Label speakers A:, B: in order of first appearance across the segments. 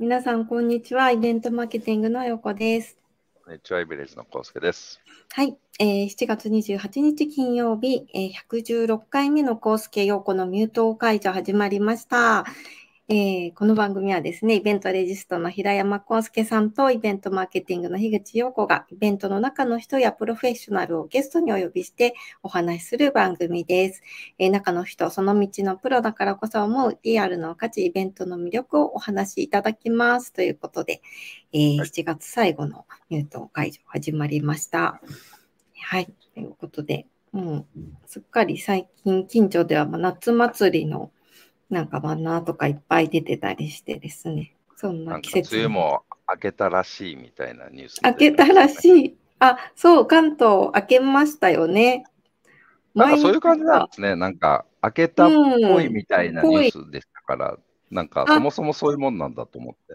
A: 皆さん、こんにちは。イベントマーケティングの横です。
B: こんにちは、イベレージのコウスケです。
A: はい、7月28日金曜日、116回目のコウスケ陽子のミュート解除始まりました。この番組はですね、イベントレジストの平山康介さんとイベントマーケティングの樋口陽子がイベントの中の人やプロフェッショナルをゲストにお呼びしてお話しする番組です。中の人、その道のプロだからこそ思うリアルの価値、イベントの魅力をお話しいただきますということで、7月最後のミュート解除始まりました。はい、ということで、もうすっかり最近近所では夏祭りのなんかバナーとかいっぱい出てたりしてですね。そんな季節
B: 梅雨も明けたらしいみたいなニュース
A: も明けたらしい。あ、そう、関東明けましたよね。
B: なんかそういう感じなんですね。なんか明けたっぽいみたいなニュースでしたから、なんかそもそもそういうもんなんだと思って。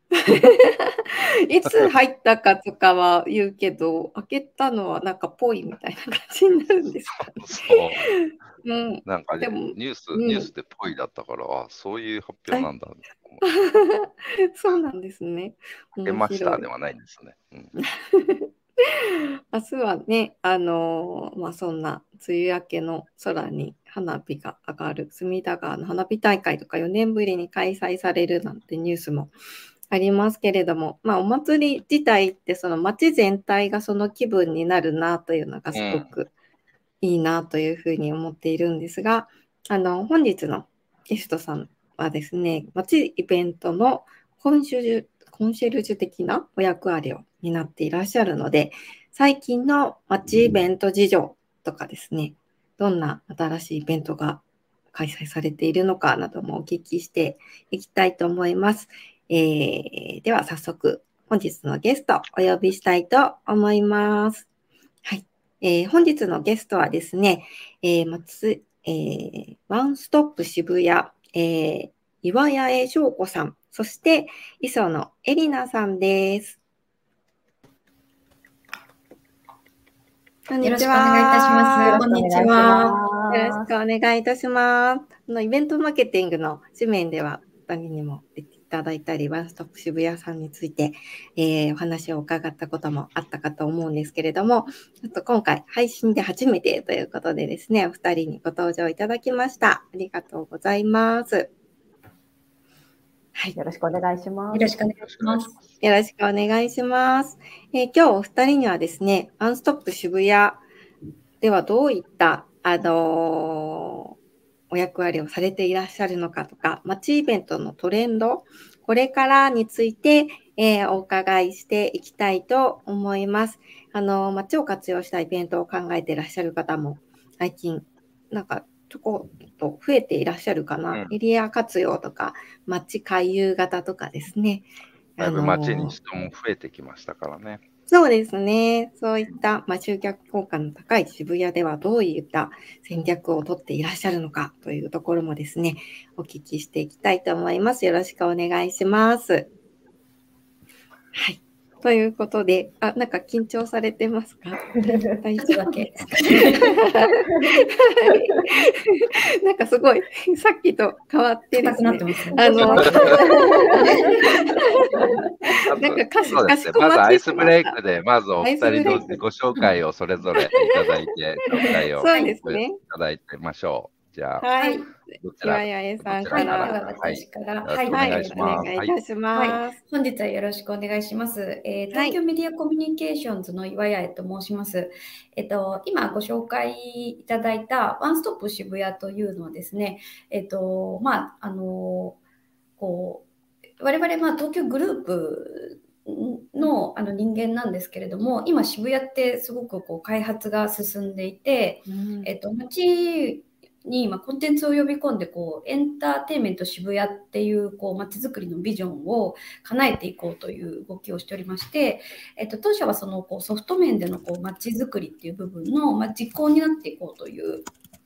A: いつ入ったかとかは言うけど、開けたのはなんかぽいみたいな感じになるんですかね。
B: そう。
A: うん、
B: なんか
A: でも、
B: ニュースでぽいだったから、そういう発表なんだと思って。
A: そうなんですね。
B: 明け
A: 面白い。
B: ましたではないんですね。
A: 明日はね、そんな梅雨明けの空に花火が上がる隅田川の花火大会とか4年ぶりに開催されるなんてニュースもありますけれども、お祭り自体ってその街全体がその気分になるなというのがすごくいいなというふうに思っているんですが、本日のゲストさんはですね、街イベントのコンシェルジュ的なお役割を担っていらっしゃるので、最近の街イベント事情とかですね、どんな新しいイベントが開催されているのかなどもお聞きしていきたいと思います。では早速本日のゲストお呼びしたいと思います。はい。本日のゲストはですね、ワンストップ渋谷、岩谷江翔子さん、そして磯野エリナさんです。こんにちは。
C: よろしくお願いいたします。こんにちは。
A: よろしくお願いいたします。イベントマーケティングの紙面では、2人にも出ていただいたり、ワンストップ渋谷さんについて、お話を伺ったこともあったかと思うんですけれども、ちょっと今回配信で初めてということでですね、お二人にご登場いただきました。ありがとうございます。
D: はい、よろしくお願いします。
C: よろしくお願いします。
A: よろしくお願いします。今日お二人にはですね、ワンストップ渋谷ではどういったお役割をされていらっしゃるのかとか、街イベントのトレンド、これからについて、お伺いしていきたいと思います。街を活用したイベントを考えていらっしゃる方も、最近、なんか、ちょこっと増えていらっしゃるかな。エリア活用とか、街回遊型とかですね。
B: だいぶ街に人も増えてきましたからね。
A: そうですね。そういった、集客効果の高い渋谷ではどういった戦略をとっていらっしゃるのかというところもですね、お聞きしていきたいと思います。よろしくお願いします。はい。ということで、なんか緊張されてますか？
C: 大丈夫ですか？
A: なんかすごい、さっきと変わってですね。なんかかしこまって
B: まずアイスブレイクで、まずお二人の自己紹介をそれぞれいただいて、紹介をいただいてみましょう。じゃあ、
A: はい。 岩谷さんから。
C: 私から。
A: はい。お願いいたします。
C: 本日はよろしくお願いします。東京メディアコミュニケーションズの岩谷と申します。今ご紹介いただいたワンストップ渋谷というのはですね、我々東京グループの人間なんですけれども、今渋谷ってすごく開発が進んでいて、街にコンテンツを呼び込んでエンターテインメント渋谷っていう街づくりのビジョンを叶えていこうという動きをしておりまして、当社はそのソフト面での街づくりっていう部分の実行になっていこうという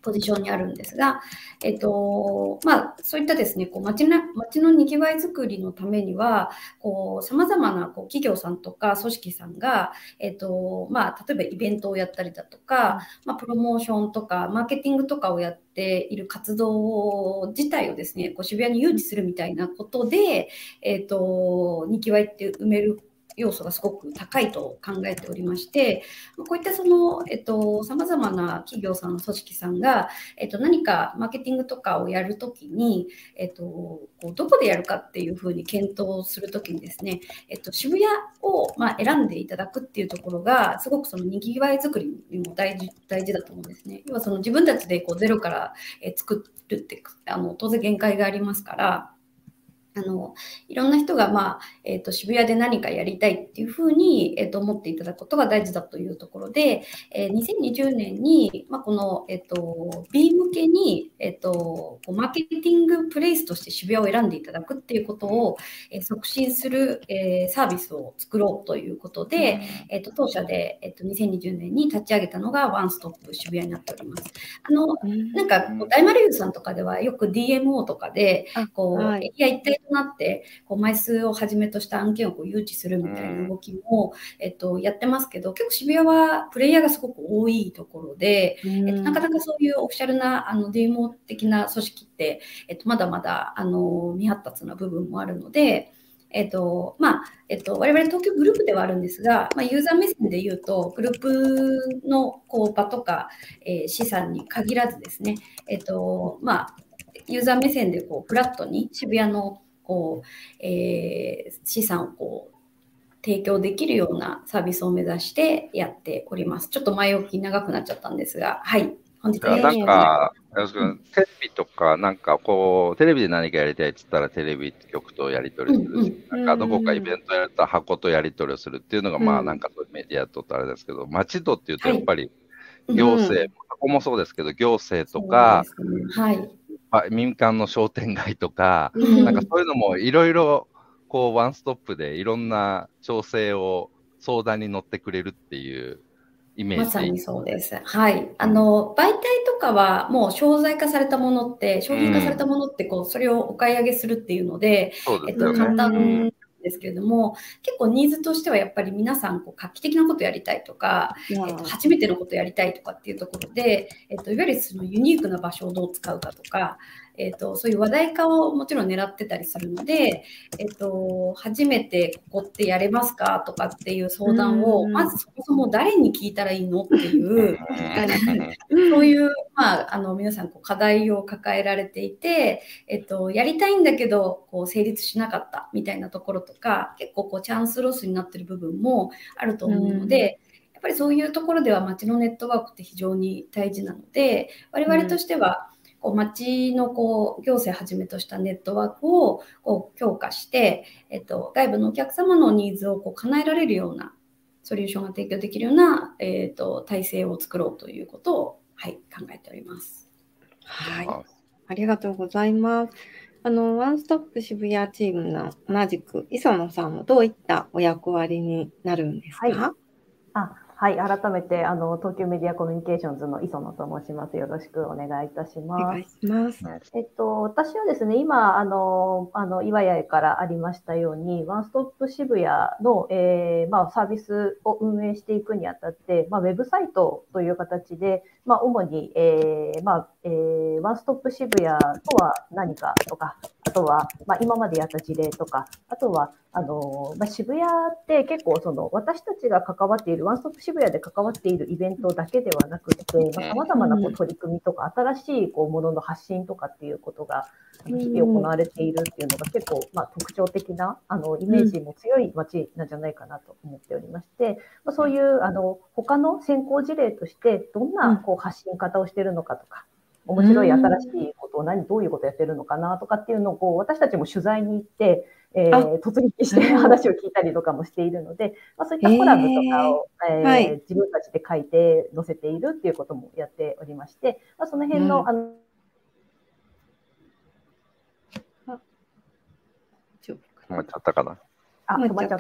C: ポジションにあるんですが、そういったですね、街のにぎわいづくりのためには、さまざまな企業さんとか組織さんが、例えばイベントをやったりだとか、プロモーションとかマーケティングとかをやっている活動自体をですね、渋谷に誘致するみたいなことで、にぎわいって埋める要素がすごく高いと考えておりまして、こういったさまざまな企業さん、組織さんが、何かマーケティングとかをやるときに、どこでやるかっていうふうに検討するときにですね、渋谷を選んでいただくっていうところが、すごくそのにぎわい作りにも大事だと思うんですね。要はその自分たちでゼロから作るって当然限界がありますから、いろんな人が、渋谷で何かやりたいっていうふうに、思っていただくことが大事だというところで、2020年に、この、B 向けに、マーケティングプレイスとして渋谷を選んでいただくっていうことを、促進する、サービスを作ろうということで、当社で、2020年に立ち上げたのがワンストップ渋谷になっております。なんか大丸優さんとかではよく DMO とかでいや一体となって枚数をはじめとした案件を誘致するみたいな動きも、やってますけど、結構渋谷はプレイヤーがすごく多いところで、なかなかそういうオフィシャルなDMO 的な組織って、まだまだ未発達な部分もあるので、我々東京グループではあるんですが、ユーザー目線で言うと、グループの場とか、資産に限らずですね、ユーザー目線でフラットに渋谷の資産を提供できるようなサービスを目指してやっております。ちょっと前置き長くなっちゃったんですが、はい。本日は
B: なんか、テレビとか、なんかテレビで何かやりたいって言ったら、テレビ局とやり取りするし、なんかどこかイベントやったら箱とやり取りをするっていうのが、なんかそういうメディアとってあれですけど、街とっていうと、やっぱり行政、箱もそうですけど、行政とか、民間の商店街とか、なんかそういうのもいろいろ、ワンストップでいろんな調整を相談に乗ってくれるっていうイメージ。
C: まさにそうです。はい。媒体とかはもう商材化されたものって、商品化されたものって、それをお買い上げするっていうので、簡単ですけれども、結構ニーズとしてはやっぱり皆さん画期的なことやりたいとか、初めてのことやりたいとかっていうところで、いわゆるそのユニークな場所をどう使うかとか、そういう話題化をもちろん狙ってたりするので、初めてここってやれますかとかっていう相談を、まずそもそも誰に聞いたらいいのっていう、そういう、皆さん課題を抱えられていて、やりたいんだけど成立しなかったみたいなところとか、結構チャンスロスになってる部分もあると思うので、やっぱりそういうところでは街のネットワークって非常に大事なので、我々としては、街の行政はじめとしたネットワークを強化して、外部のお客様のニーズを叶えられるようなソリューションが提供できるような、体制を作ろうということを、考えております。
A: はい、ありがとうございます。ワンストップ渋谷チームの同じく磯野さんはどういったお役割になるんですか？
D: はい、改めて東急メディアコミュニケーションズの磯野と申します。よろしくお願いいたします。
A: お願いします。
D: 私はですね、今岩谷からありましたように、ワンストップ渋谷の、サービスを運営していくにあたって、ウェブサイトという形で、主に、ワンストップ渋谷とは何かとか、あとは、今までやった事例とか、あとは渋谷って結構私たちが関わっている、ワンストップ渋谷で関わっているイベントだけではなくて、様々な取り組みとか、新しいものの発信とかっていうことが日々行われているっていうのが結構特徴的なイメージも強い街なんじゃないかなと思っておりまして、そういう他の先行事例としてどんな発信方をしているのかとか、面白い新しいことをどういうことをやってるのかなとかっていうのを私たちも取材に行って突撃して話を聞いたりとかもしているので、そういったコラムとかを、自分たちで書いて載せているっていうこともやっておりまして、その辺の、
B: 止まっちゃったかな。
D: 止まっちゃった。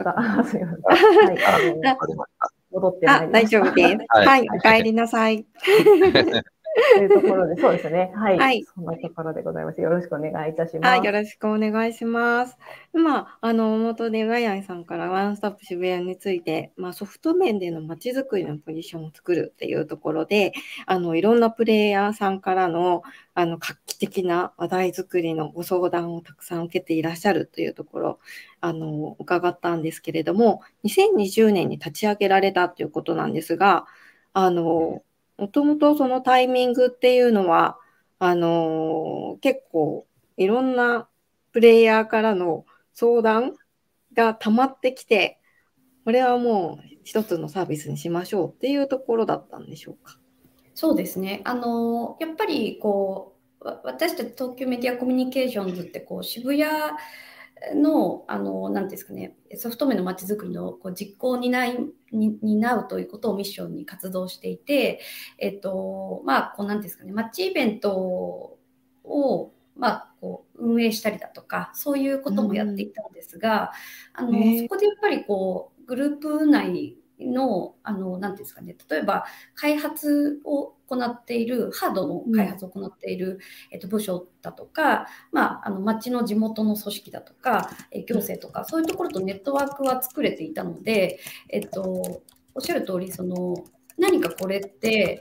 D: すいません。戻ってまいりました。
A: 大丈夫です。はい、お帰りなさい。
D: というところで、そうですね。はい。
A: はい。
D: そんなところでございます。よろしくお願いいたします。
A: よろしくお願いします。今、元でガヤイさんからワンストップ渋谷について、ソフト面でのまちづくりのポジションを作るっていうところで、いろんなプレイヤーさんからの、画期的な話題作りのご相談をたくさん受けていらっしゃるというところ、伺ったんですけれども、2020年に立ち上げられたということなんですが、もともとそのタイミングっていうのは、結構いろんなプレイヤーからの相談が溜まってきて、これはもう一つのサービスにしましょうっていうところだったんでしょうか。
C: そうですね。やっぱり私たち東京メディアコミュニケーションズって渋谷の、なんていうんですかね、ソフト面のまちづくりの実行を担うということをミッションに活動していて、なんていうんですかね、マッチイベントを、運営したりだとか、そういうこともやっていたんですが、そこでやっぱりグループ内の、なんていうんですかね、例えば開発を行っている、ハードの開発を行っている、部署だとか、町の地元の組織だとか、行政とか、そういうところとネットワークは作れていたので、おっしゃる通り、何かこれって、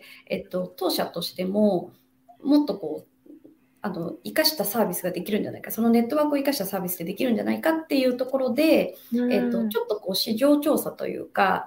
C: 当社としても、もっと生かしたサービスができるんじゃないか、そのネットワークを生かしたサービスでできるんじゃないかっていうところで、ちょっと市場調査というか、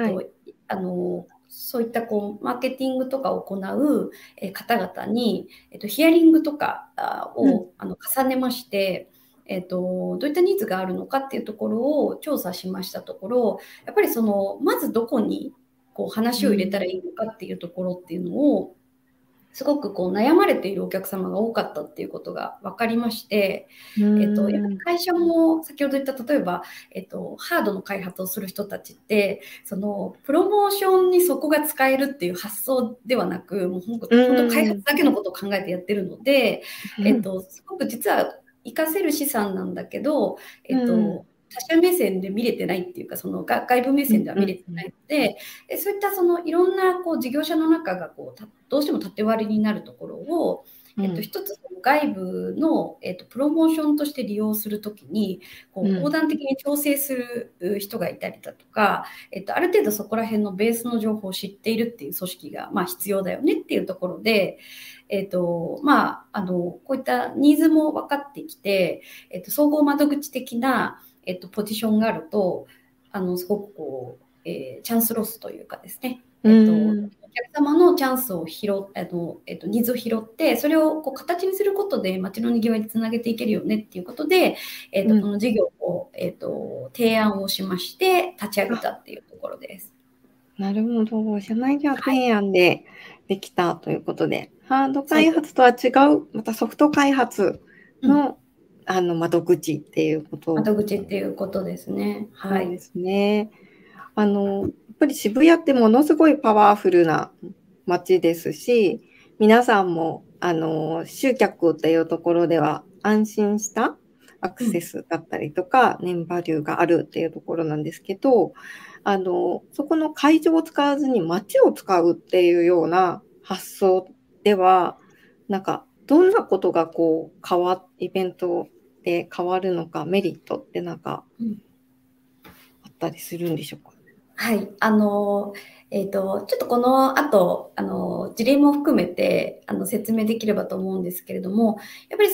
C: そういったマーケティングとかを行う方々に、ヒアリングとかを重ねまして、どういったニーズがあるのかっていうところを調査しましたところ、やっぱりまずどこに話を入れたらいいのかっていうところっていうのをすごく悩まれているお客様が多かったっていうことが分かりまして、やっぱり会社も先ほど言った例えば、ハードの開発をする人たちってプロモーションにそこが使えるっていう発想ではなく、もう本当開発だけのことを考えてやってるので、すごく実は活かせる資産なんだけど、他者目線で見れてないっていうか、外部目線では見れてないので、そういったいろんな事業者の中がどうしても縦割りになるところを、一つ外部の、プロモーションとして利用するときに横断的に調整する人がいたりだとか、ある程度そこら辺のベースの情報を知っているっていう組織が、必要だよねっていうところで、こういったニーズも分かってきて、総合窓口的なポジションがあると、すごくチャンスロスというかですね、お客様のチャンスをニーズを拾って、それを形にすることで街のにぎわいにつなげていけるよねっていうことで、この事業を、提案をしまして立ち上げたっていうところです。
A: なるほど。社内では提案でできたということで、ハード開発とは違う、またソフト開発の、窓口っていうこと。
C: 窓口っていうことですね。はい。
A: そうですね。やっぱり渋谷ってものすごいパワフルな街ですし、皆さんも、集客っていうところでは安心したアクセスだったりとか、ネームバリューがあるっていうところなんですけど、そこの会場を使わずに街を使うっていうような発想では、なんか、どんなことがイベントで変わるのか、メリットってなんか、あったりするんでしょうか？
C: はい。ちょっとこの後、事例も含めて、説明できればと思うんですけれども、やっぱり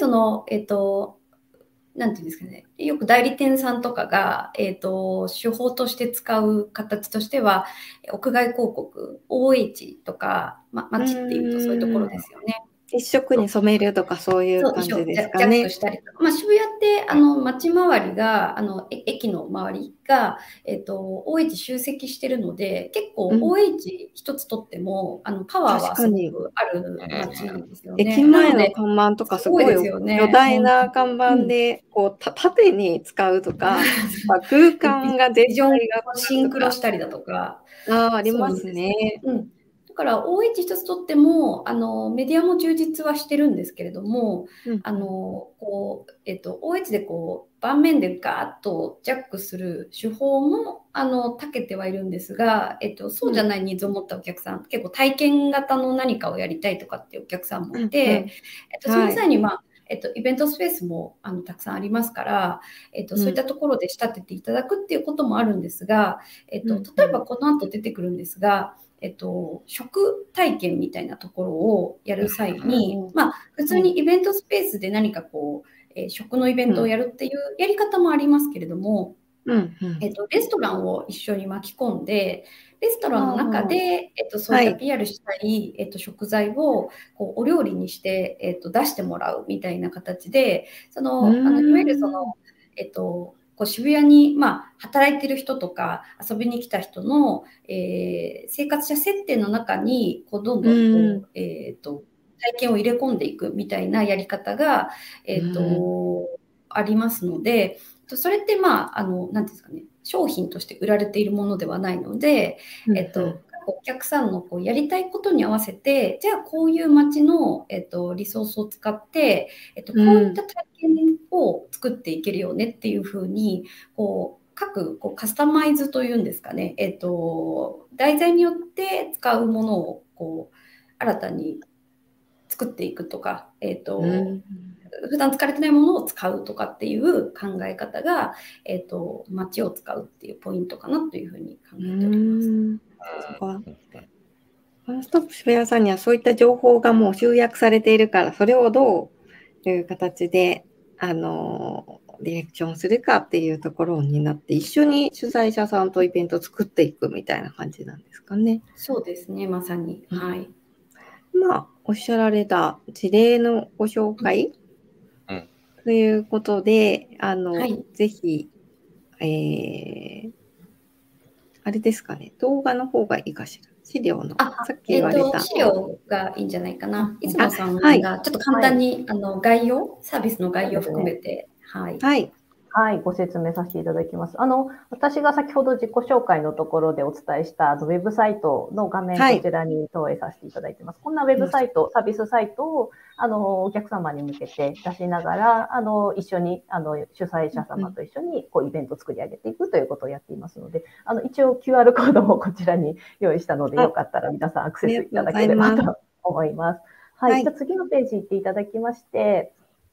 C: なんていうんですかね、よく代理店さんとかが、手法として使う形としては、屋外広告、OH とか、街っていうとそういうところですよね。
A: 一色に染めるとかそういう感じですかね。
C: ジャックしたりとか。渋谷って街周りが駅の周りがOH 集積してるので、結構 OH 一つとってもパワーはすごくある街なんですよね。
A: 駅前の看板とかすごい巨大な看板で縦に使うとか、空間が
C: 非常にシンクロしたりだとか。
A: ありますね。
C: だから OH 一つとってもメディアも充実はしてるんですけれども、OH で盤面でガーッとジャックする手法も長けてはいるんですが、そうじゃないニーズを持ったお客さん、結構体験型の何かをやりたいとかっていうお客さんもいて、その際に、イベントスペースもたくさんありますから、そういったところで仕立てていただくっていうこともあるんですが、例えばこの後出てくるんですが、食体験みたいなところをやる際に、普通にイベントスペースで何か食のイベントをやるっていうやり方もありますけれども、レストランを一緒に巻き込んで、レストランの中で、そういった PR したい、食材をお料理にして、出してもらうみたいな形で、いわゆる渋谷に、働いてる人とか遊びに来た人の、生活者設定の中にどんどん体験を入れ込んでいくみたいなやり方が、ありますので、それってなんていうんですかね、商品として売られているものではないので、お客さんのやりたいことに合わせて、じゃあこういう街の、リソースを使って、こういった体験を作っていけるよねっていうふうに、各カスタマイズというんですかね、題材によって使うものを新たに作っていくとか、普段使われてないものを使うとかっていう考え方が、街を使うっていうポイントかなというふうに考えております。
A: ワンストップ渋谷さんにはそういった情報がもう集約されているから、それをどういう形でディレクションするかっていうところになって、一緒に主催者さんとイベントを作っていくみたいな感じなんですかね。
C: そうですね、まさに。はい。
A: おっしゃられた事例のご紹介、ということで、ぜひ、あれですかね、動画の方がいいかしら。資料の、さっき言われた。
C: 資料がいいんじゃないかな。いつもさんがちょっと簡単に、概要、サービスの概要を含めて、
D: はい、ご説明させていただきます。私が先ほど自己紹介のところでお伝えしたウェブサイトの画面、こちらに投影させていただいています。こんなウェブサイト、サービスサイトを、お客様に向けて出しながら、一緒に、主催者様と一緒に、イベントを作り上げていくということをやっていますので、一応 QR コードもこちらに用意したので、よかったら皆さんアクセスいただければと思います。はい。じゃあ次のページ行っていただきまして、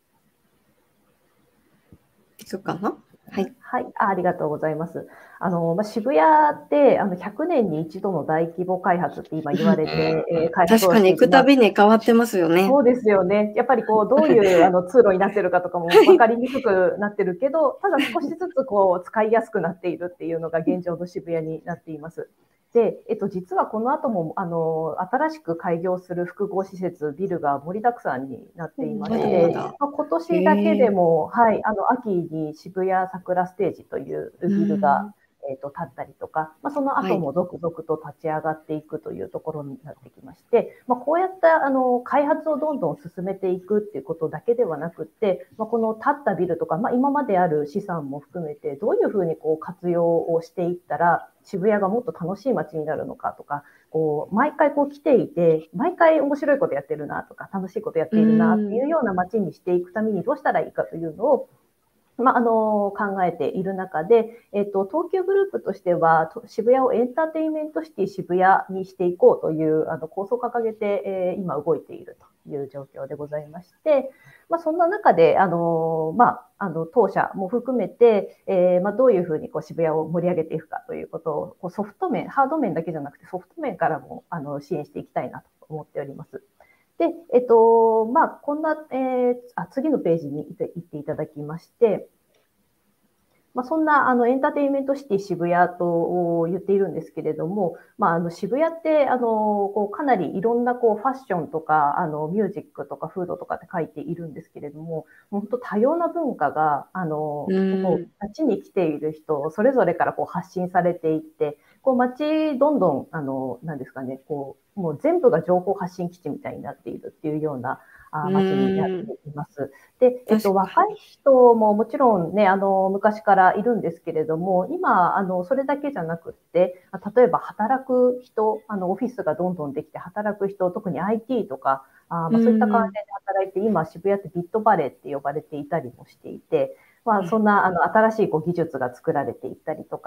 A: いくかな？はい。
D: はい。ありがとうございます。渋谷って、100年に一度の大規模開発って今言われて、
A: 開発を確かに行くたびに変わってますよね。
D: そうですよね。やっぱりどういう通路になってるかとかも分かりにくくなってるけど、ただ少しずつ使いやすくなっているっていうのが現状の渋谷になっています。で、実はこの後も、新しく開業する複合施設、ビルが盛りだくさんになっていまして、今年だけでも、はい、秋に渋谷桜ステージというビルが、建ったりとか、その後も続々と立ち上がっていくというところになってきまして、こうやった開発をどんどん進めていくっていうことだけではなくって、この建ったビルとか、今まである資産も含めて、どういうふうに活用をしていったら、渋谷がもっと楽しい街になるのかとか、毎回来ていて、毎回面白いことやってるなとか、楽しいことやっているなっていうような街にしていくためにどうしたらいいかというのを、考えている中で、東急グループとしては、渋谷をエンターテインメントシティ渋谷にしていこうという構想を掲げて、今動いているという状況でございまして、そんな中で、当社も含めて、どういうふうに渋谷を盛り上げていくかということを、ソフト面、ハード面だけじゃなくてソフト面からも支援していきたいなと思っております。で、こんな、次のページに行っていただきまして、そんなエンターテインメントシティ渋谷と言っているんですけれども、渋谷ってかなりいろんなファッションとかミュージックとかフードとかって書いているんですけれども、本当多様な文化が街に来ている人それぞれから発信されていって、街どんどんなんですかね、もう全部が情報発信基地みたいになっているっていうような街になっています。で、若い人ももちろんね、昔からいるんですけれども、今、それだけじゃなくって、例えば働く人、オフィスがどんどんできて働く人、特に IT とか、そういった関連で働いて、今、渋谷ってビットバレーって呼ばれていたりもしていて、そんな、新しい技術が作られていったりとか、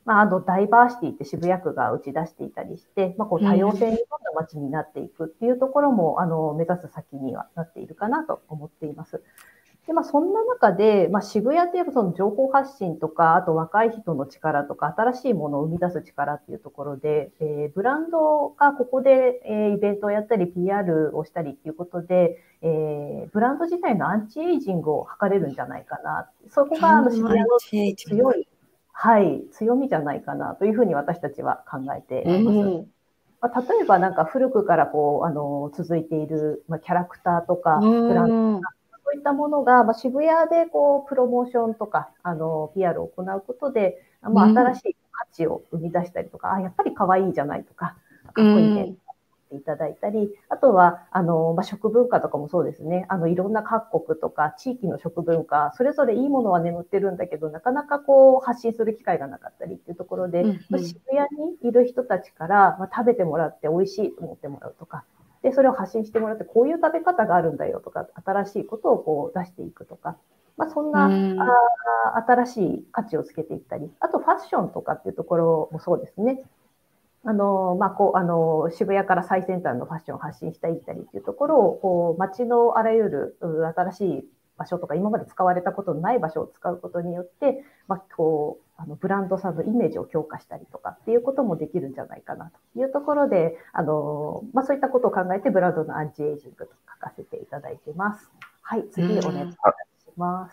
D: ダイバーシティって渋谷区が打ち出していたりして、こう多様性に富んだ街になっていくっていうところも、目指す先にはなっているかなと思っています。で、そんな中で、渋谷っていうその情報発信とか、あと若い人の力とか、新しいものを生み出す力っていうところで、ブランドがここで、イベントをやったり、PR をしたりっていうことで、ブランド自体のアンチエイジングを図れるんじゃないかな。そこが渋谷の強い、強みじゃないかなというふうに私たちは考えています。例えばなんか古くから続いている、キャラクターとか、ブランドとか、そういったものが、渋谷でプロモーションとか、PR を行うことで、新しい価値を生み出したりとか、やっぱり可愛いじゃないとか、かっこいいね。いただいたり、あとは、食文化とかもそうですね。いろんな各国とか地域の食文化、それぞれいいものは眠ってるんだけど、なかなか発信する機会がなかったりっていうところで、渋谷にいる人たちから、食べてもらって美味しいと思ってもらうとか、で、それを発信してもらって、こういう食べ方があるんだよとか、新しいことを出していくとか、そんな、新しい価値をつけていったり、あとファッションとかっていうところもそうですね。渋谷から最先端のファッションを発信したりっていうところを、街のあらゆる新しい場所とか、今まで使われたことのない場所を使うことによって、ブランドさんのイメージを強化したりとかっていうこともできるんじゃないかなというところで、そういったことを考えて、ブランドのアンチエイジングと書かせていただいてます。はい、次お願いします。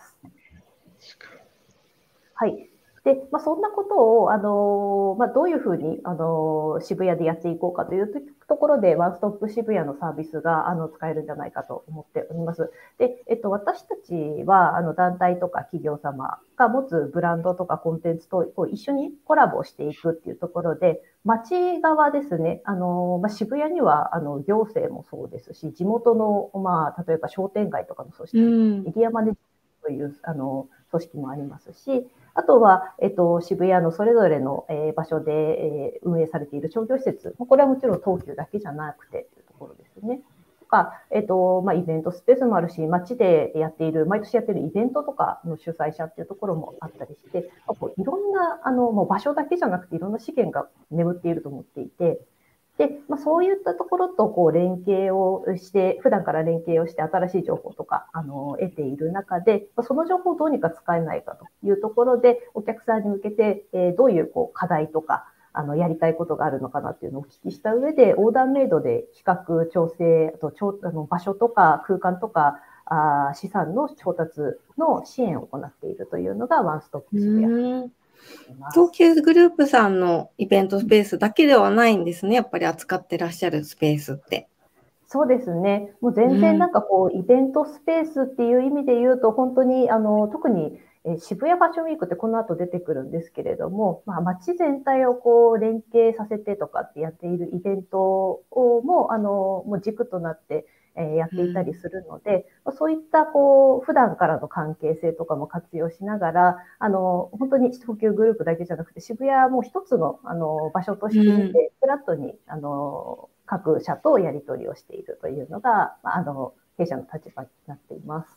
D: はい。で、そんなことを、どういうふうに、渋谷でやっていこうかというところで、ワンストップ渋谷のサービスが、使えるんじゃないかと思っております。で、私たちは、団体とか企業様が持つブランドとかコンテンツと一緒にコラボしていくっていうところで、街側ですね、渋谷には、行政もそうですし、地元の、例えば商店街とかの組織、エリアマネジメントという、組織もありますし、あとは、渋谷のそれぞれの、場所で、運営されている商業施設、これはもちろん東急だけじゃなくてというところですね。とか、イベントスペースもあるし、街でやっている、毎年やっているイベントとかの主催者っていうところもあったりして、いろんな、もう場所だけじゃなくていろんな資源が眠っていると思っていて、で、そういったところと連携をして、普段から連携をして新しい情報とか、得ている中で、その情報をどうにか使えないかというところで、お客さんに向けて、どういう課題とか、やりたいことがあるのかなっていうのをお聞きした上で、オーダーメイドで企画、調整、あと場所とか空間とか、資産の調達の支援を行っているというのがワンストップ渋谷。
A: 東急グループさんのイベントスペースだけではないんですね。やっぱり扱ってらっしゃるスペースって。
D: そうですね。もう全然なんかイベントスペースっていう意味で言うと、本当に、特に渋谷ファッションウィークってこの後出てくるんですけれども、街全体を連携させてとかってやっているイベントをもう軸となってやっていたりするので、そういった普段からの関係性とかも活用しながら、本当に東急グループだけじゃなくて渋谷も一つの場所として見て、フラットに各社とやり取りをしているというのが、弊社の立場になっています。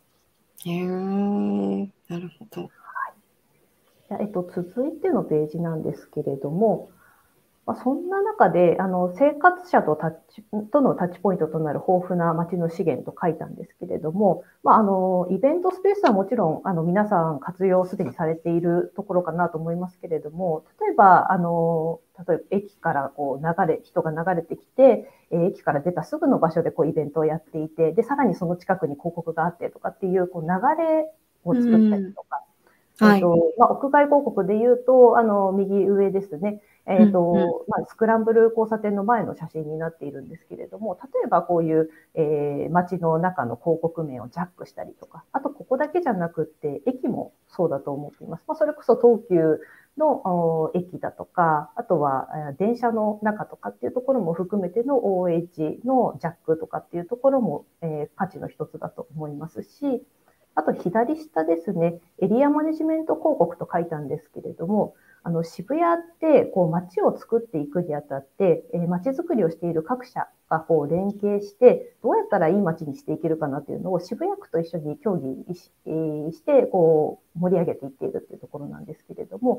A: なるほど。
D: はい。続いてのページなんですけれども、そんな中で、生活者とのタッチポイントとなる豊富な街の資源と書いたんですけれども、イベントスペースはもちろん、皆さん活用すでにされているところかなと思いますけれども、例えば駅から人が流れてきて、駅から出たすぐの場所でイベントをやっていて、で、さらにその近くに広告があってとかっていう、流れを作ったりとか、屋外広告で言うと、右上ですね。スクランブル交差点の前の写真になっているんですけれども、例えばこういう、街の中の広告面をジャックしたりとか、あとここだけじゃなくって、駅もそうだと思っています。それこそ東急の駅だとか、あとは電車の中とかっていうところも含めての OH のジャックとかっていうところも、価値の一つだと思いますし、あと左下ですね、エリアマネジメント広告と書いたんですけれども、渋谷って街を作っていくにあたって、街づくりをしている各社が連携して、どうやったらいい街にしていけるかなというのを渋谷区と一緒に協議して盛り上げていっているというところなんですけれども、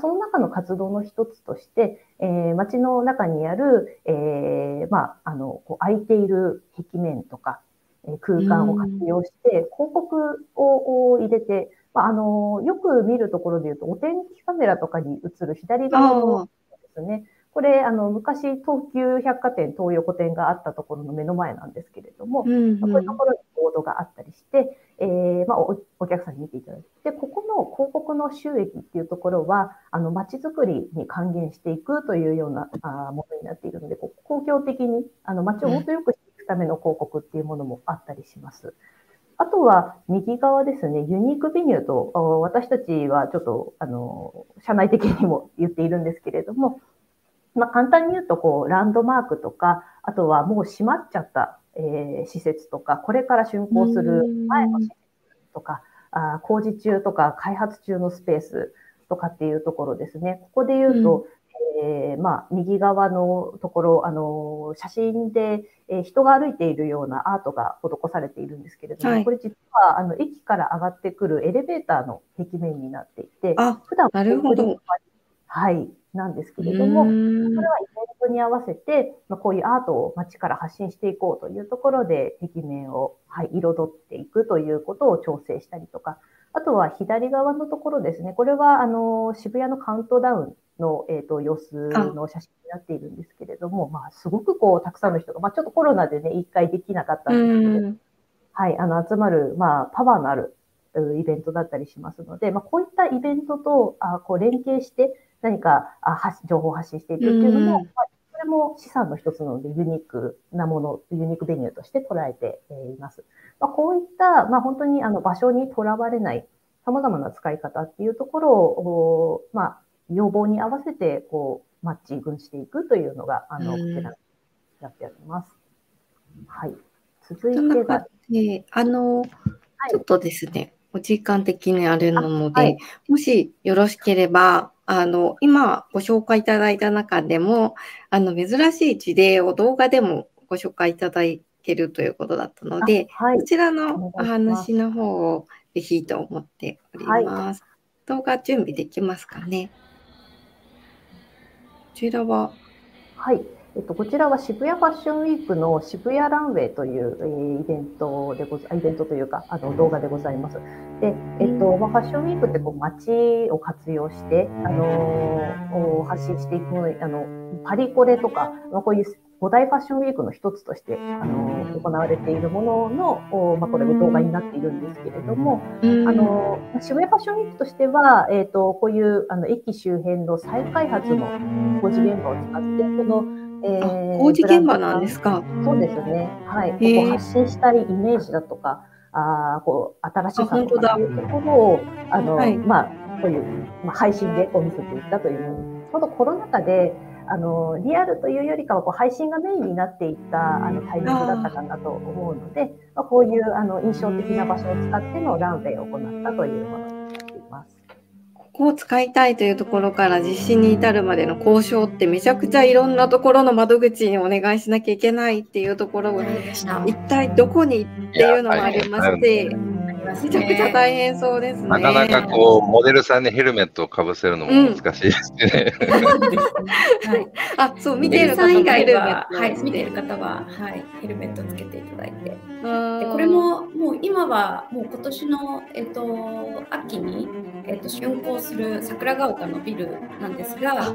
D: その中の活動の一つとして、街の中にある、こう空いている壁面とか、空間を活用して、広告を入れて、よく見るところで言うと、お天気カメラとかに映る左側のですね、これ、昔、東急百貨店、東横店があったところの目の前なんですけれども、こういうところにボードがあったりして、お客さんに見ていただいて、ここの広告の収益っていうところは、街づくりに還元していくというようなものになっているので、公共的に街をもっと良くしていくための広告っていうものもあったりします。あとは、右側ですね、ユニークメニューと、私たちはちょっと、社内的にも言っているんですけれども、簡単に言うと、ランドマークとか、あとはもう閉まっちゃった、施設とか、これから竣工する前の施設とか、工事中とか開発中のスペースとかっていうところですね。ここで言うと、右側のところ、写真で、人が歩いているようなアートが施されているんですけれども、これ実は、駅から上がってくるエレベーターの壁面になっていて、普段
A: なるほど。
D: はい、なんですけれども、これはイベントに合わせて、こういうアートを街から発信していこうというところで、壁面を、彩っていくということを調整したりとか、あとは左側のところですね、これは渋谷のカウントダウンの、様子の写真になっているんですけれども、すごくたくさんの人が、ちょっとコロナでね、一回できなかったんですけれども、集まる、パワーのあるイベントだったりしますので、こういったイベントと連携して何か情報を発信していくっていうのも、これも資産の一つなのでユニークなもの、ユニークベニューとして捉えています。こういった、本当に場所にとらわれない様々な使い方っていうところを、要望に合わせてマッチングしていくというのが、こちらになっております。はい。続いてが、
A: ちょっとですね、お時間的にあれなので、もしよろしければ、今ご紹介いただいた中でも、珍しい事例を動画でもご紹介いただけるということだったので、こちらのお話の方をぜひと思っております。動画準備できますかね。こちらは、
D: こちらは渋谷ファッションウィークの渋谷ランウェイというイベントというか、動画でございます。で、ファッションウィークって街を活用して、発信していくもの、パリコレとか、こういう5大ファッションウィークの一つとして、行われているものの、これも動画になっているんですけれども、渋谷ファッションウィークとしては、こういう駅周辺の再開発の工事現場を使って、
A: 工事現場なんですか。
D: そうですね。発信したいイメージだとか、新しさとかいうところを、こういう、配信で見せていったというのに、ちょうどコロナ禍で、リアルというよりかは配信がメインになっていったタイミングだったかなと思うので、こういう印象的な場所を使ってのランウェイを行ったというものになっています。
A: ここを使いたいというところから実施に至るまでの交渉ってめちゃくちゃいろんなところの窓口にお願いしなきゃいけないっていうところを一体どこにっていうのもありまして、めちゃくちゃ大変そうですね。
B: なかなかモデルさんにヘルメットをかぶせるのも難しいですね。
A: そう、見てる方
C: 以外は、見てる方は、ヘルメットつけていただいて。でこれも、もう今は、もう今年の、秋に、竣工する桜ヶ丘のビルなんですが、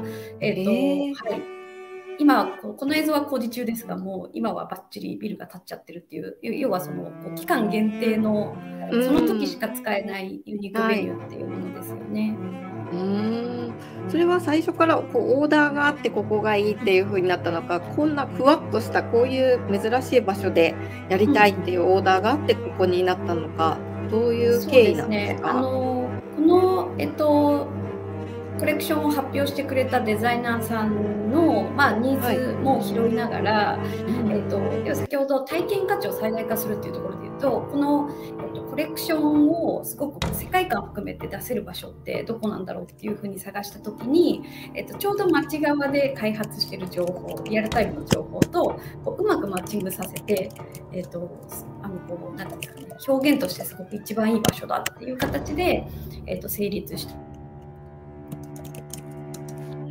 C: 今この映像は工事中ですが、もう今はバッチリビルが建っちゃってるっていう、要はその期間限定のその時しか使えないユニークメニューっていうものですよね。
A: それは最初からオーダーがあってここがいいっていう風になったのか、こんなふわっとしたこういう珍しい場所でやりたいっていうオーダーがあってここになったのか、どういう経緯なんですか？
C: このコレクションを発表してくれたデザイナーさんの、ニーズも拾いながら、先ほど体験価値を最大化するっていうところで言うと、この、コレクションをすごく世界観を含めて出せる場所ってどこなんだろうっていうふうに探したときに、ちょうど街側で開発している情報、リアルタイムの情報とうまくマッチングさせて、なんですかね、表現としてすごく一番いい場所だっていう形で、成立して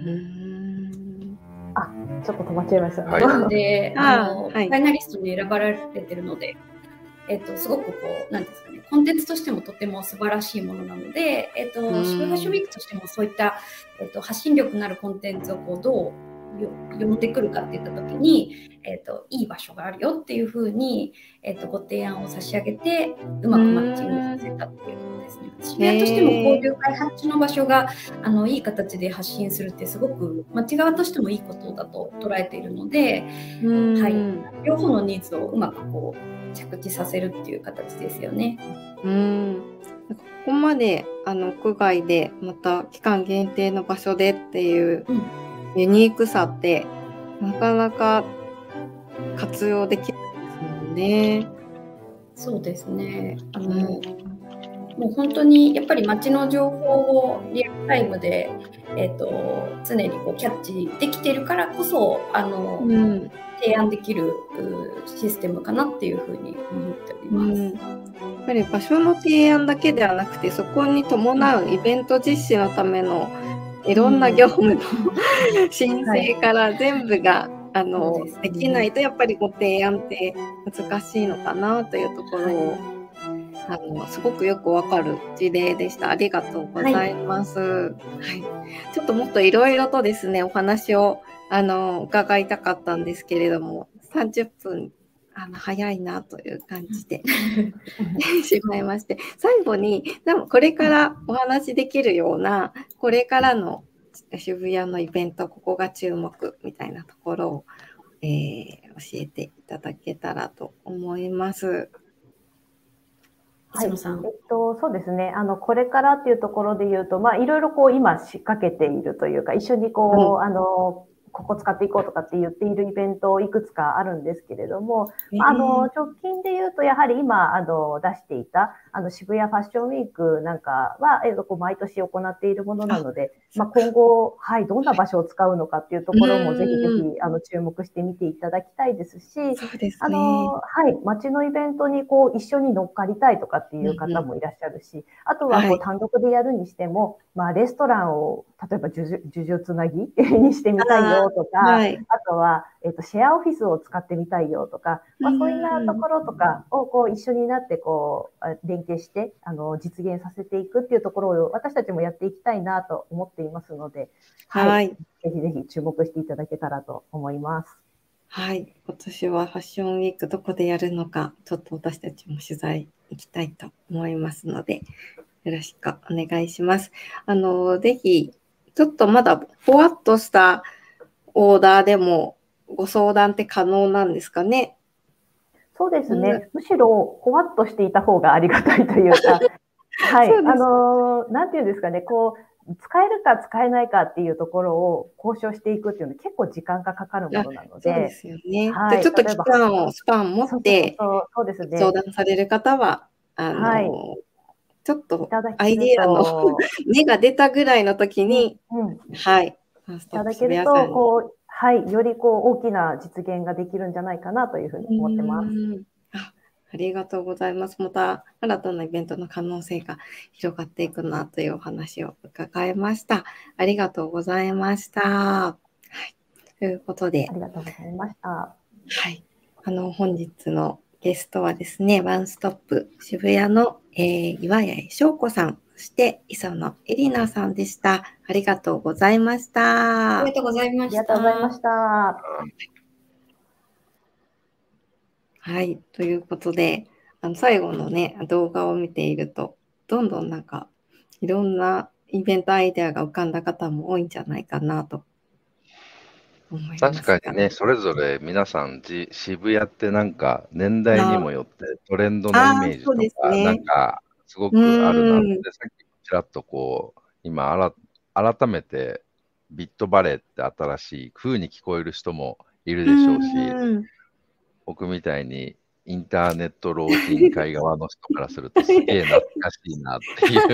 D: ちょっと止まっちゃいましたね。
B: はい
C: なので、
A: はい、
C: ファイナリストに選ばれてるので、すごくこう、なんですかね、コンテンツとしてもとても素晴らしいものなので、渋谷ファッションウィークとしてもそういった、発信力のあるコンテンツをこうどう呼んでくるかっていった時に、いい場所があるよっていうふうに、ご提案を差し上げてうまくマッチングさせたっていうことですね。渋谷としてもこういう開発の場所がいい形で発信するってすごく町側としてもいいことだと捉えているので、はい、両方のニーズをうまくこう着地させるっていう形ですよね。
A: ここまで屋外でまた期間限定の場所でっていうユニークさってなかなか活用できないですもんね。
C: そうですね。もう本当にやっぱり街の情報をリアルタイムで、常にこうキャッチできているからこそ提案できるシステムかなっていうふうに思っております。
A: やっぱり場所の提案だけではなくて、そこに伴うイベント実施のためのいろんな業務の申請から全部ができないとやっぱりご提案って難しいのかなというところをすごくよくわかる事例でした。ありがとうございます。はい、ちょっともっといろいろとですね、お話を伺いたかったんですけれども、30分早いなという感じでしまいまして、最後にこれからお話できるようなこれからの渋谷のイベント、ここが注目みたいなところを、教えていただけたらと思います。
D: はい、そうですね。これからっていうところで言うと、いろいろこう今仕掛けているというか、一緒にこう、ここ使っていこうとかって言っているイベントいくつかあるんですけれども、直近で言うとやはり今出していた渋谷ファッションウィークなんかは、毎年行っているものなので、今後、はい、どんな場所を使うのかっていうところもぜひぜひ注目してみていただきたいですし、
A: そうですね、
D: はい、街のイベントにこう一緒に乗っかりたいとかっていう方もいらっしゃるし、あとはこう単独でやるにしても、レストランを例えば呪術つなぎにしてみたいよとか、あとは、シェアオフィスを使ってみたいよとか、そういうようなところとかをこう一緒になってこう連携して実現させていくっていうところを私たちもやっていきたいなと思っていますので、はい、ぜひぜひ注目していただけたらと思います。
A: はい、今年はファッションウィークどこでやるのか、ちょっと私たちも取材行きたいと思いますので、よろしくお願いします。ぜひ、ちょっとまだふわっとしたオーダーでもご相談って可能なんですかね？
D: そうですね。むしろ、ほわっとしていた方がありがたいというか、はい。なんていうんですかね、こう、使えるか使えないかっていうところを交渉していくっていうのは結構時間がかかるものなので。
A: そうですよね。はい、ちょっと期間を、スパン持って、
D: そうですね。
A: 相談される方は、
D: はい。
A: ちょっとアイディアの芽が出たぐらいの時に、はい。
D: いただけると、こう、はい、よりこう大きな実現ができるんじゃないかなというふうに思ってます。
A: ありがとうございます。また新たなイベントの可能性が広がっていくなというお話を伺いました。ありがとうございました。はい、ということで、
D: ありがとうございました。は
A: い、本日のゲストはですね、ワンストップ渋谷の、岩谷翔子さん、そして磯野エリナさんでした。ありがとうございました。
C: ありがとうございました。
D: ありがとうございました。
A: はい、ということで、最後のね、動画を見ていると、どんどんなんか、いろんなイベントアイデアが浮かんだ方も多いんじゃないかなと思います。
B: 確かにね、それぞれ皆さん、渋谷ってなんか年代にもよってトレンドのイメージとか、なんかすごくあるなって、さっきちらっとこう、今改めてビットバレーって新しい風に聞こえる人もいるでしょうし、僕みたいにインターネット老人会側の人からするとすげえ懐かしいなっていう。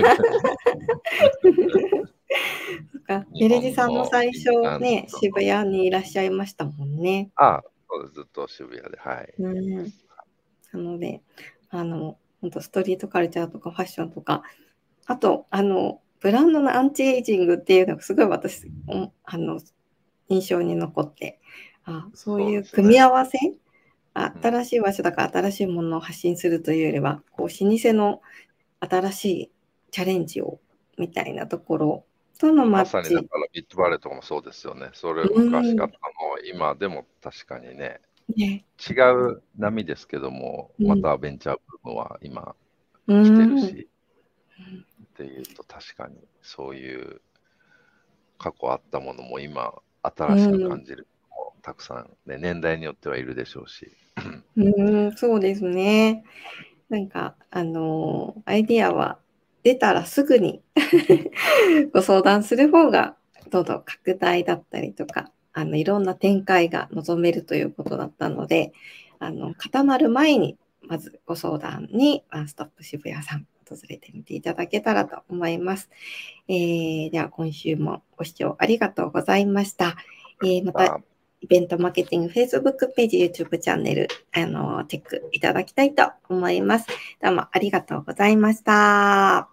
A: エレジさんも最初ね、渋谷にいらっしゃいましたもんね。
B: そうです、ずっと渋谷で、はい。
A: なので、本当ストリートカルチャーとかファッションとか、あと、 ブランドのアンチエイジングっていうのがすごい私、印象に残って、そういう組み合わせ、新しい場所だから新しいものを発信するというよりは、こう老舗の新しいチャレンジをみたいなところとのマッチ。
B: まさにだからビットバレットもそうですよね。それ昔買ったの、今でも確かにね、違う波ですけども、またベンチャーブームは今来てるし、っていうと確かにそういう過去あったものも今新しく感じる人もたくさん、ね、年代によってはいるでしょうし。
A: そうですね。なんかアイディアは出たらすぐにご相談する方がどんどん拡大だったりとか、いろんな展開が望めるということだったので、固まる前にまずご相談にワンストップ渋谷さん訪れてみていただけたらと思います。では今週もご視聴ありがとうございました。またイベントマーケティング Facebook ページ、YouTube チャンネル、チェックいただきたいと思います。どうもありがとうございました。